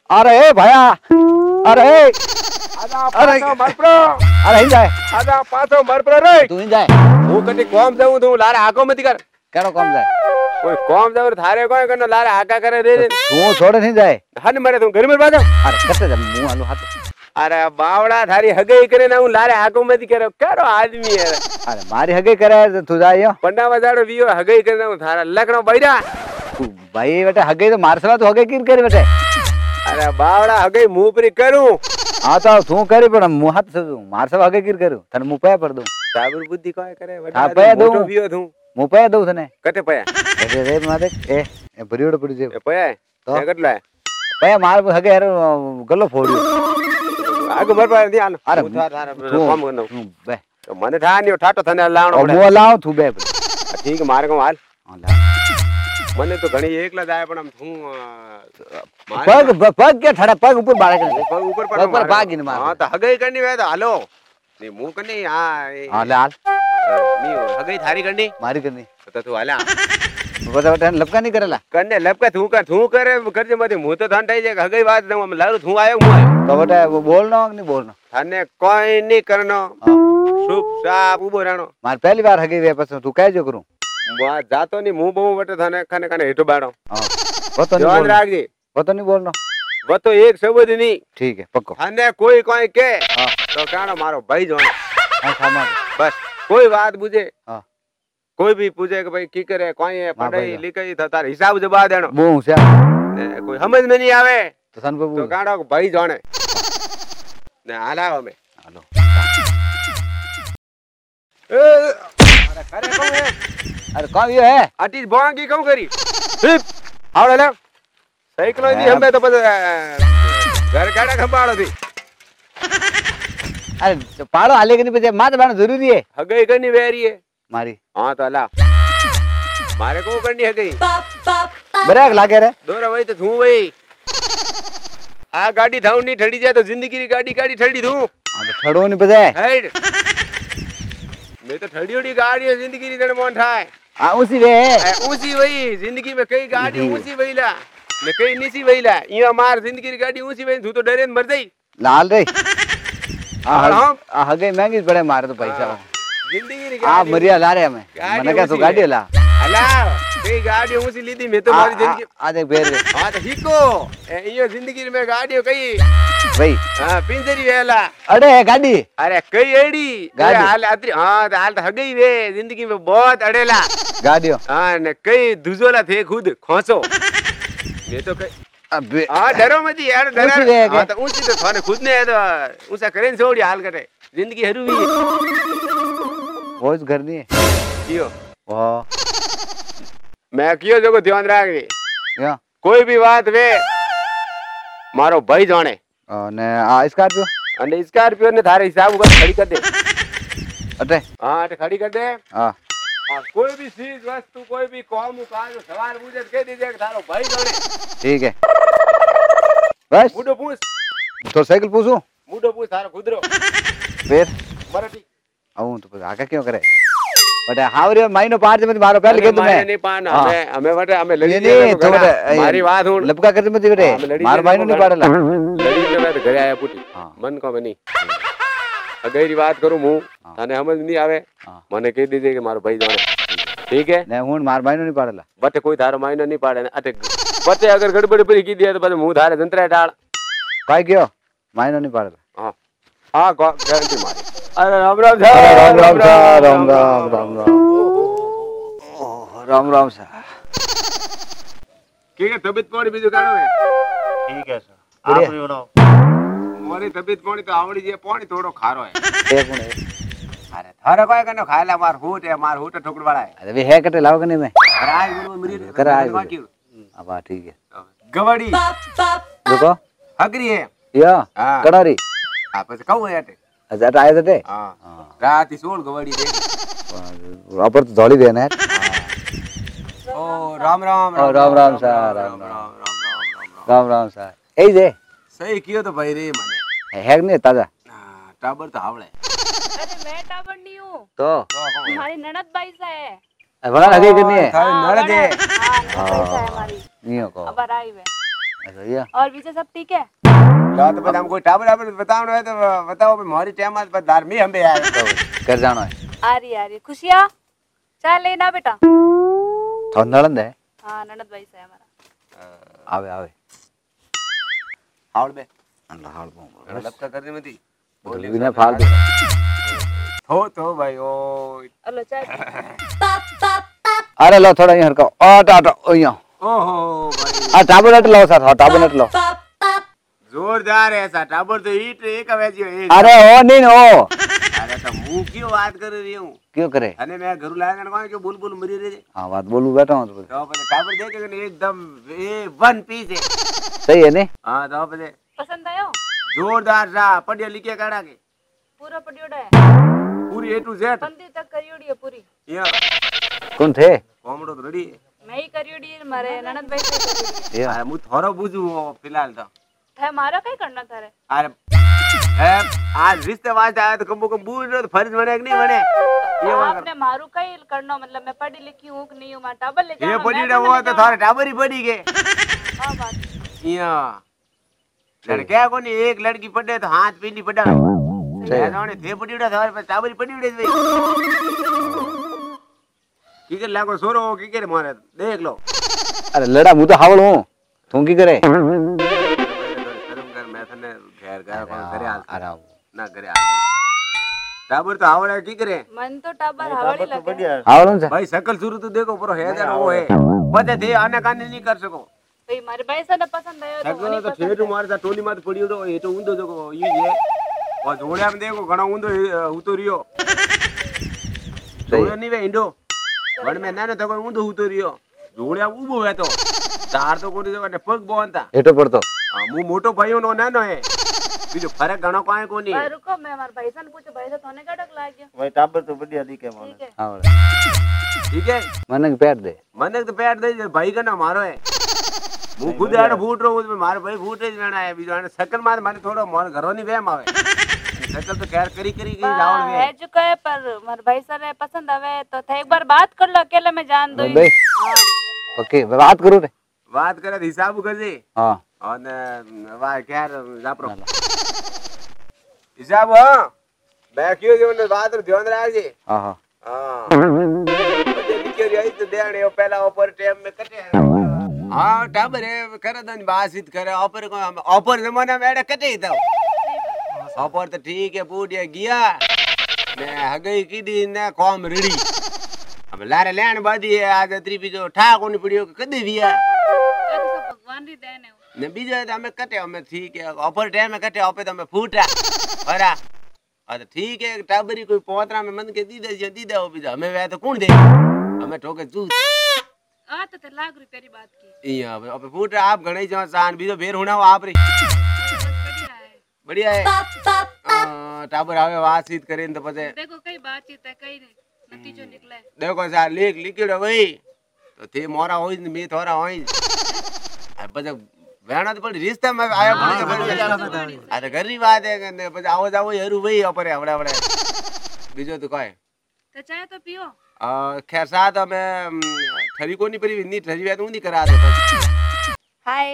अरे ए भया अरे ए આદા પાછો મરપ્રો अरे ही जाए આદા પાછો મરપ્રો રે तू ही जाए હું કદી કોમ જાઉં તું લારે આકો મત કર केड़ो कम जाए કોઈ કોમ જાવ થારે કોઈ કરનો લારે આકા કરે રે तू छोड़े नहीं जाए હન મરે તું ઘર में બાજો अरे कते जा मुंह आलू हाथ અરે બાવડા થારી હગઈ કરે ના હું લારે આકો મત કરે કેરો આદમી હે अरे मारी हगे करे तो तू जाए यो પંડા વજાડો વિયો હગઈ કરે ના હું થારા લકણો બૈરા तू भाई बेटा हगे तो मार सवा तू हगे किर करे बेटे અરે બાવડા હગઈ મું પરી કરું हाँ तो तू करी पण मुंह हाथ से मार सवा हगे किर करू तने मुंह पे पड़ दूं સાબર બુદ્ધિ કોઈ કરે હા, પયા દઉં. મોટો વિયો તું मुंह पे दूं तने કટે પયા अरे रे मादे ए भरियोड़ पड़ी जे એ પયા તો? એ કેટલા पे मार हगे यार गल्लो फोड़ियो આગ મર પા દી હાલ અરે, હું થાર થાર તું- કોમ કરનો तू बे તો મને થા ની ઠાટો થને લાવણો और પડે मुंह लाओ तू बे ઠીક મારે કો હાલ हाँ, ला। મને તો ઘણી એકલા જાય પણ આમ હું पग के ठड़ा पग ऊपर बाड़े कर પગ ઉપર પગ પર ભાગીને મારે. હા તો હગઈ કરની વે તો હાલો ની હું કરની હા हाँ ले हाल ની હગઈ થારી કરની मारी करनी તો તું હાલા बता बेटा लपका नहीं करेला કન્ને લપકા તું કરે કરજે મતે હું તો થાન થઈ જાય હગઈ વાત દઉં લારું હું આયો હું આયો तो बेटा वो बोलना कि नहीं बोलना થાને કોઈ નહીં કરનો हाँ શુભ સાપ ઉભો રહેનો मार पहली बार हगी वे पस तू कह जो करूं જાતો ની હું બહુ વટે થાને ખાને ખાને હેઠો બાડો हाँ वो तो नहीं ધ્યાન बोलना રાખજે वो तो नहीं बोलना वो तो एक शब्द नहीं ठीक है पक्को थाने कोई कोई के हाँ तो काना मारो भाई जानो हाँ खामा बस कोई बात पूछे हाँ कोई भी पूछे कि भाई की करे कोई है हाँ, पढ़ाई भाई। लिखाई था तार हिसाब जवाब देनो बूं से ने कोई समझ में नहीं आवे तो सन पे तो बोल काना भाई जाने ने हलाओ में हेलो अरे करे कौन है अरे कौन ये है आटी बोंगी क्यों करी हिप आवड़े ले साइकिल दी हमें तो बस घर काड़ा खंबाड़ो थी अरे तो पाड़ो हाले के नहीं पचे मात बाण जरूरी है हगई करनी वेरी है मारी हाँ तो अला मारे को करनी हगई बराक लागे रे દોરા વઈ તો થું વઈ આ ગાડી થાઉ ની ઠડી જાય તો જિંદગી ની ગાડી ગાડી ઠડી થું हाँ तो ठड़ो नहीं पचे હેડ મે તો ઠડીઓડી ગાડી જિંદગી ની તને મોન થાય हाँ उसी वे है ઊંચી વઈ જિંદગી में કઈ ગાડી ઊંચી વઈલા ને કઈ નીચી વઈલા ઈયા માર જિંદગી ની ગાડી ઊંચી વઈ તું તો ડરે મર જઈ लाल रे हाँ। हगे महंगी पड़े मारे तो पैसा જિંદગી ની आ ગાડી मरिया ला रे हमें गाड़ी मैंने क्या तो ऊंची गाड़ी है। ला અલા કઈ ગાડી ઊંચી લીધી મે તો મારી જિંદગી आ देख बेर रे હા તો હીકો ઈયો જિંદગી में ગાડીઓ કઈ भाई હા પિંજરી વેલા अरे गाड़ी अरे कई एड़ी गाड़ी। हाल आतरी हाँ तो हाल तो हगई वे जिंदगी में बहुत अड़ेला गाड़ियों हाँ ने कई दुजोला थे खुद खोसो ये तो कई अबे हाँ डरो मत यार डरा ऊंची वे है हाँ क्या? तो ऊंची तो थाने खुद ने है तो ऊंचा करें छोड़ी हाल करे जिंदगी हरू भी वो इस घर नहीं है कियो वाह मैं कियो जो को ध्यान रख दे या कोई भी बात वे मारो भाई जाने ने आ स्कॉर्पियो અને સ્કોર્પિયો ને થારે હિસાબ ઉપર ખડી કર દે अटे हाँ तो खड़ी कर दे हां हाँ कोई भी चीज वस्तु कोई भी काम काज सवाल पूछे कह दीजिए कि थारो भाई जाने ठीक है बस मुडो पूछ तो साइकिल पूछूं मुडो पूछ थारो खुदरो फिर मराठी आऊं तो आगे क्यों करे बट हावरे महीनो पार में मारो पहले के मारे तुम्हें नहीं पाना हाँ। हमें वटे हमें लड़ी नहीं, दे नहीं, तो घना। थोड़ा, मारी बात हुन लपका करते मत बेटे हाँ, लड़ी मार देने महीनो को नहीं पाड़ेला लड़ी ने मैं तो घरे आया पुटी हाँ। मन को बनी अगेरी बात करूं मु हाँ। थाने समझ नहीं आवे हाँ। मने कह दीजिए कि मारो भाई जाने ठीक है ने हुन मार महीनो नहीं पाड़ेला बटे कोई थारो मायनो नहीं पाड़े ने अटे बटे अगर गड़बड़ पड़ी की दिया तो बस मुंह धारे जंतरा डाल काय क्यों महीनो नहीं पाड़ेला हां हां गारंटी मारी अरे राम राम राम राम सा राम राम राम राम राम राम सा के तबीयत पानी बीजू कानो है ठीक है सर बढ़िया। आप बताओ मोरी तबीयत पानी तो आवड़ी जे पानी थोड़ो खारो है एक मिनट अरे थारे कोई कनो खायला मार हूट ठोकड़ वाला है अरे वे है कटे लाओ कि नहीं मैं अरे आज गुरु मरी कर आज बाकी अब ठीक है गवड़ी देखो हगरी है या हाँ। कड़ारी आपस कहू है अटे अच्छा आए थे हां हां रात ही सोल गवड़ी दे अपर तो धौली देना है ओ राम राम ओ, राम राम सा, राम राम राम राम सा ए जे सही कियो तो भाई रे मने है कि नहीं ताजा हाँ, टाबर तो आवड़े अरे मैं टाबर नहीं हूँ तो हमारी ननद बाई सा है बड़ा लगे कि नहीं है थारे नड़ दे हाँ ननद बाई सा है हमारी नहीं हो को अब आई वे अच्छा ये और पीछे सब ठीक है? तो बस हम कोई टाबर टाबर बताओ ना तो बताओ हमारी टाइम आज बस धार्मी हम भी आए तो कर जानो है आ रही खुशियाँ चाय लेना बेटा। थोड़ा नड़ंद है हाँ ननद भाई से है हमारा। आवे आवे हाल में अल्लाह हाल बो लपका करने में थी बोली बिना फाल दे हो तो भाई ओ हेलो चाय अरे लो थोड़ा यहाँ रखो ओ यहाँ ओहो भाई टाबलेट लो सर टाबलेट लो जोरदार है ऐसा टाबर तो ईट एक वेजी एक अरे ओ नहीं ओ अरे तो मुंह क्यों बात कर रही हूं क्यों करे अने मैं घर लाया ना कौन क्यों बुलबुल मरी रे हाँ बात बोलू बैठा हूँ तो तो अपने टाबर देखे ना एकदम ए वन पीस है सही है नहीं हां तो अपने पसंद आयो? जोरदार सा पढ़िया लिखे काढ़ा के पूरा पड़ियोड़ा है पूरी ए टू जेड पंदी तक करियोड़ी है पूरी। या कौन थे कोमड़ो तो रेडी है मैं ही करियोड़ी है मारे ननद भाई से करियोड़ी है। ये अरे मु थोरो बुझू फिलहाल तो थे मारा कई करना थारे? अरे आज रिश्ते वास्ते आया तो कम बूझ लो तो फर्ज बने कि नहीं बने ये आपने मारू कई करना मतलब मैं पढ़ी लिखी हूँ कि नहीं हूँ मैं टाबर ले ये जाऊँ पड़ी रे वो तो थारे टाबर ही पड़ी के हाँ बात या लड़के को नहीं एक लड़की पड़े तो हाथ पीली पड़ा जाने थे पड़ी उड़ा थारे पर टाबर ही पड़ी उड़े की कर लागो सोरो की करे मारे देख लो अरे लड़ा मुँह तो हावड़ हूँ तू की करे शर्म कर मैं थने घेर गया कौन करे हाल अरे ना करे हाल टाबर तो आवड़े की करे मन तो टाबर हवाड़ी लगे हावड़ हूँ भाई शकल शुरू तो देखो पूरा है जरा वो है पता थे आने काने नहीं कर सको भाई मारे भाई से पसंद आयो तो शकल तो ठेठ मारे ता टोली मात पड़ी उड़ो ये तो ऊंधो देखो ये है और जोड़िया में देखो घणो ऊंधो उतरियो जोड़िया नहीं वे इंडो वन में ना तो ऊंधो उतरियो जोड़िया ऊबो है तो चार तो कोनी तो पग बोनता एटो पड़तो मु मोटो भाईओ नो नानो है बीजो फरक घणो काई कोनी भाई रुको मैं हमारे भाई से पूछो भाई से तोने का डक लाग गया? भाई टाबर तो बढ़िया दिखे माने ठीक है हावड़ ठीक है मन के पैर दे मने तो पैर दे भाई का ना मारो है मु खुद आने फूट रो उसमें मारे भाई फूटे वेणा है बीजो आने सकल मार माने थोड़ो मोर घरो नहीं वेम आवे सकल तो खैर करी करी की जावण वे है जो कहे पर हमारे भाई से पसंद आवे तो थे एक बार बात कर लो अकेले में जान दो भाई ओके बात करूँ रे बात करे हिसाब कर दे हाँ और वाह खैर जापरो हिसाब हां मैं क्यों जो ने बात ध्यान रख जे हाँ हाँ हां बजे लिखे रही तो देने पहला ऊपर टाइम में कटे हां टाबर है करे दन बासित करे ऊपर को ऊपर जमाना में एड़ा कटे तो ऊपर तो ठीक है बूढ़िया गया मैं हगई की दी ने कॉम रेडी अब लारे लेन बादी है आज त्रिपी जो ठा कोनी पड़ियो कदे विया भगवान री देन है ने बीजे तो हमें कटे हमें ठीक है ऊपर टाइम में कटे ऊपर तो हमें फूटा भरा और ठीक है टाबरी कोई पोतरा में मन के दी दे हो बीजा हमें वे तो कौन दे हमें ठोके तू आ तो ते लाख रुपए री बात की इया अब फूटा आप घणई जो सान बीजो बेर होना आप रे बढ़िया है बढ़िया है टाबर आवे वातचीत करें तो पते देखो कई बातचीत है कई नतीजो निकले देखो सा लिखियो भाई तो थे मोरा होई मैं थोड़ा होई अब पते वेणा तो पड़ी रिश्ता में आया पड़ी अरे गरीब बात है कने પછી આવો જાવો હેરું ભાઈ આપણે આવડે આવડે બીજો તો કાય तो चाय तो पियो खैर साथ हमें ठरी को नहीं परी नहीं ठरी वे तो नहीं करा दे हाय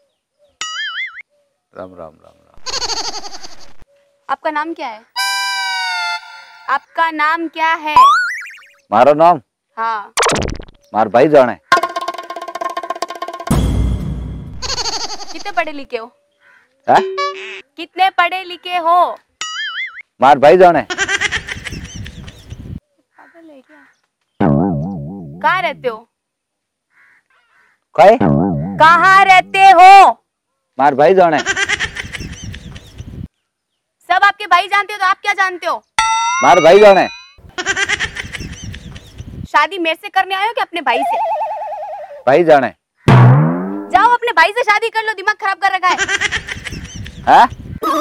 राम राम राम राम आपका नाम क्या है? आपका नाम क्या है? मारो नाम हाँ मार भाई जाने कितने पढ़े लिखे हो? है कितने पढ़े लिखे हो? मार भाई जाने पागल है क्या? कहाँ रहते हो? काय कहाँ रहते हो? मार भाई जाने सब आपके भाई जानते हो तो आप क्या जानते हो? मार भाई जाने शादी मेरे से करने आए हो कि अपने भाई से? भाई जाने जाओ अपने भाई से शादी कर लो, दिमाग खराब कर रखा है। हैं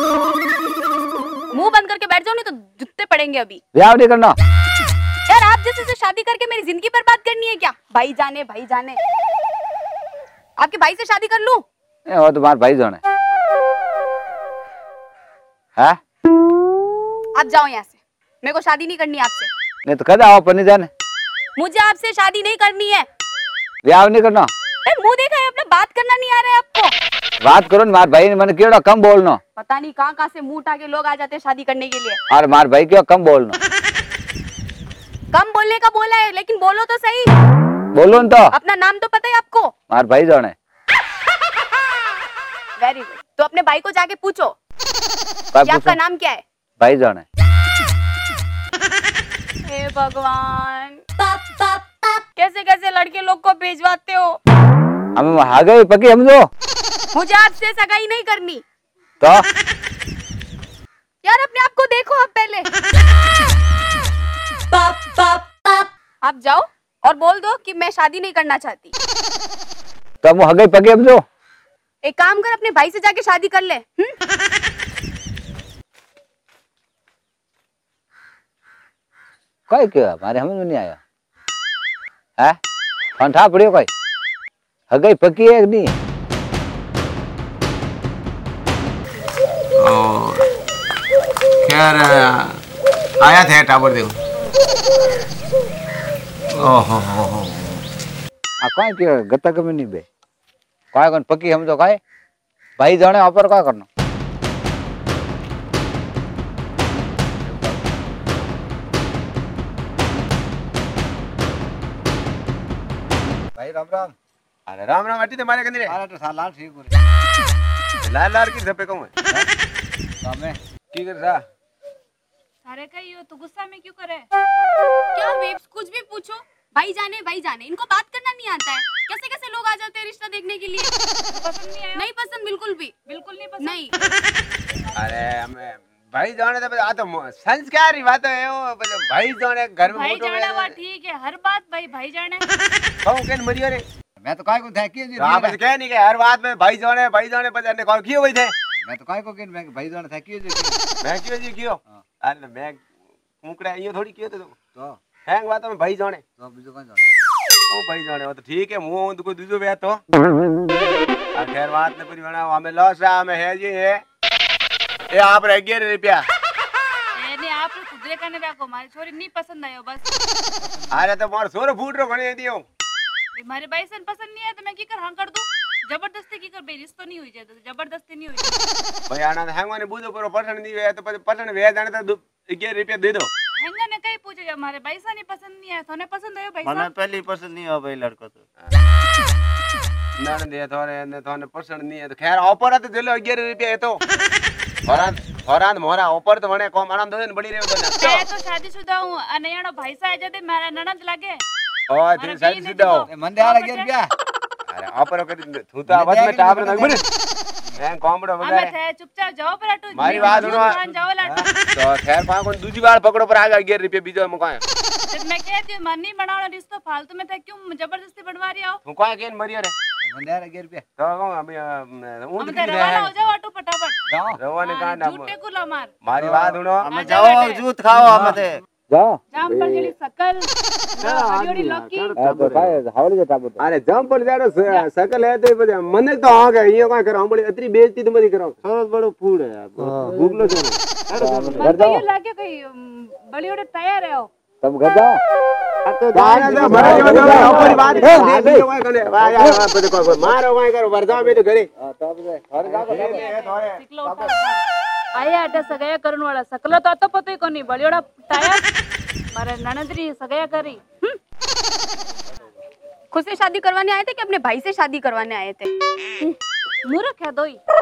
मुंह बंद करके बैठ जाओ नहीं तो जूते पड़ेंगे अभी। ब्याह नहीं करना यार आप जैसे से शादी करके मेरी जिंदगी बर्बाद करनी है क्या? भाई जाने भाई जाने, आपके भाई से शादी कर लूं? वो तो मार भाई जाने है आप जाओ यहाँ से, मेरे को शादी नहीं करनी आपसे। नहीं तो कद आओ पर नहीं जाने मुझे आपसे शादी नहीं करनी है। ब्याह नहीं करना मुंह देखा है अपना, बात करना नहीं आ रहा है आपको? बात करो न, मार भाई ने मैंने केड़ा कम बोलनो। पता नहीं कहाँ कहाँ से मुंह उठा के लोग आ जाते हैं शादी करने के लिए। और मार भाई क्यों कम बोलनो। कम बोलने का बोला है, लेकिन बोलो तो सही। बोलो न तो। अपना नाम तो पता है आपको? मार भाई जाने। Very good. तो अपने भाई को जाके पूछो कि आपका नाम क्या है। भाई जाने। हे भगवान, कैसे कैसे लड़के लोग को भेजवाते हो। हम आ गए पक्की समझो। मुझे आपसे सगाई नहीं करनी। तो यार अपने आप को देखो आप पहले। आप जाओ और बोल दो कि मैं शादी नहीं करना चाहती। तो हम आ गए पक्की समझो। एक काम कर, अपने भाई से जाके शादी कर ले। कोई क्यों हमारे समझ में नहीं आया है। ठा पड़ियो कोई हगई पक्की है नहीं। खैर आया थे टाबर देखो। ओहो आ कोई क्यों गत्ता कमी नहीं बे। कोई कौन पक्की समझो कोई भाई जाने ऑफर क्या करना। भाई राम राम। अरे राम राम अटी तुम्हारे कंदरे अरे तो सालाल ठीक हो लाल लाल की सपे कहूं हमें की कर सा सारे कही हो तो गुस्सा में क्यों करे? क्या वेब्स कुछ भी पूछो। भाई जाने इनको बात करना नहीं आता है। कैसे कैसे लोग आ जाते हैं रिश्ता देखने के लिए। पसंद नहीं आया? नहीं पसंद, बिल्कुल नहीं पसंद। नहीं। अरे हमें भाई जाने तो आ तो संस्कार ही बात है वो भाई जाने घर में भाई मोटो जाने वा ठीक है, हर बात भाई जाने। कहूं के मरियो रे मैं तो काय को था कि आप कह नहीं के हर बात में भाई जाने पर ने कौन क्यों हुई थे। मैं तो काय को कि मैं भाई जाने था कि मैं क्यों जी क्यों अरे मैं मुकड़ा ये थोड़ी क्यों तो हैंग बात में भाई जाने तो बीजो कौन जाने ओ भाई जाने वो तो ठीक है मुंह तो कोई दूसरो बात तो खैर बात ने पूरी बना हमें लॉस है हमें है जी है ये आप रह गए रुपया नहीं आप खुदरे करने रखो, मारी छोरी नहीं पसंद आयो बस। अरे तो मार सोरो फूट रो घणे दियो मारे भाई से पसंद नहीं है तो मैं की कर हां कर दूं। जबरदस्ती की कर बे रिश्तो नहीं हुई जाए तो जबरदस्ती नहीं हुई। भाई आना हैंगवाने बूदो पर पसंद नहीं वे तो पसंद वे जाने तो 11 रुपया दे दो। हेंगा ने कई पूछे जब हमारे भाई से नहीं पसंद नहीं है तोने पसंद आयो भाई મને साहब? પહેલી पसंद नहीं हो भाई लड़को तो ना दे थोने पसंद नहीं है तो खैर ऑफर है तो दे लो 11 रुपया है तो फौरान मोरा ऑफर तो मने कम आनंद होने बड़ी रे तो मैं तो शादीशुदा हूं अने यानो भाई सा आ जाते मेरा ननद लागे। ओ थे शादी सुदा हो मन दे आ रहा क्या अरे ऑफर कर तू तो आवाज में टाप रहा बड़े मैं कॉम्बड़ो हमें वगैरह थे चुपचाप जाओ पर अटू मारी बात सुनो जाओ लाटू। तो खैर पा कौन दूसरी बार पकड़ो पर आगे 11 रुपया बीजो मुका तो मैं कहती हूं मन नहीं बनाओ रिश्तो फालतू में था क्यों जबरदस्ती बनवा रही हो। तू कोई केन मरियो रे मन दे आ रहा रुपया तो कहूं अभी ऊंट हम की तो रवाना हो जाओ अटू फटाफट। जाओ रवाने का ना झूठे को ला मार मारी बात सुनो અમે જાઓ જૂથ ખાઓ અમે તે जाओ जाम पर जेली सकल हरियोड़ी लौकी तो काय हावले जे टाबो अरे जम पर जाड़ो सकल है तो मने तो आ गए ये का करो बड़ी इतनी बेइज्जती तो मत करो સરસ બડો ફૂડ है भूख लो जो घर जाओ ये लागे कोई बड़ी ओड़े तैयार है हो। तुम घर जाओ गाना तो भरा जो ऊपर बात दे दियो काय करे वाह यार कोई मारो काय करो वर्धा में तो घरे तो घर जाओ सिकलो आया अटे सगाया करण वाला सकलो तो पतो ही कोनी बड़ीओड़ा तैयार मारे ननदरी सगाया करी। खुद से शादी करवाने आए थे कि अपने भाई से शादी करवाने आए थे? मूर्ख है दोई।